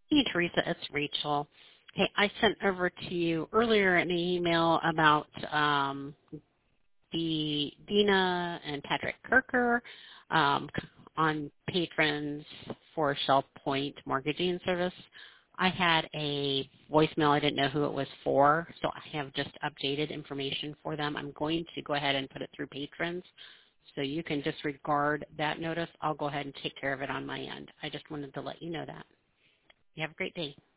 Hey, Teresa, it's Rachel. Hey, I sent over to you earlier an email about the Dina and Patrick Kirker on patrons for Shell Point Mortgaging Service. I had a voicemail. I didn't know who it was for, so I have just updated information for them. I'm going to go ahead and put it through patrons, so you can disregard that notice. I'll go ahead and take care of it on my end. I just wanted to let you know that. You have a great day.